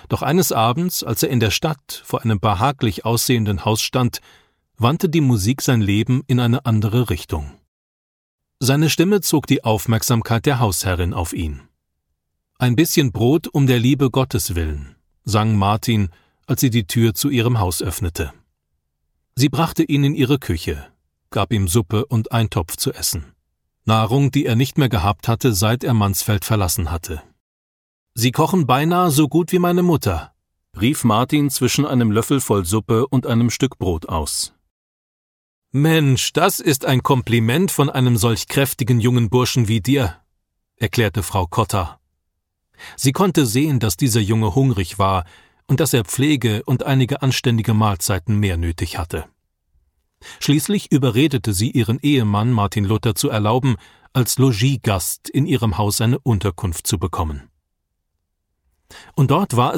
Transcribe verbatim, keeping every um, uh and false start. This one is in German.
Doch eines Abends, als er in der Stadt vor einem behaglich aussehenden Haus stand, wandte die Musik sein Leben in eine andere Richtung. Seine Stimme zog die Aufmerksamkeit der Hausherrin auf ihn. »Ein bisschen Brot um der Liebe Gottes willen«, sang Martin, als sie die Tür zu ihrem Haus öffnete. Sie brachte ihn in ihre Küche, gab ihm Suppe und Eintopf zu essen. Nahrung, die er nicht mehr gehabt hatte, seit er Mansfeld verlassen hatte. »Sie kochen beinahe so gut wie meine Mutter«, rief Martin zwischen einem Löffel voll Suppe und einem Stück Brot aus. »Mensch, das ist ein Kompliment von einem solch kräftigen jungen Burschen wie dir«, erklärte Frau Cotta. Sie konnte sehen, dass dieser Junge hungrig war und dass er Pflege und einige anständige Mahlzeiten mehr nötig hatte. Schließlich überredete sie ihren Ehemann Martin Luther zu erlauben, als Logiegast in ihrem Haus eine Unterkunft zu bekommen. Und dort war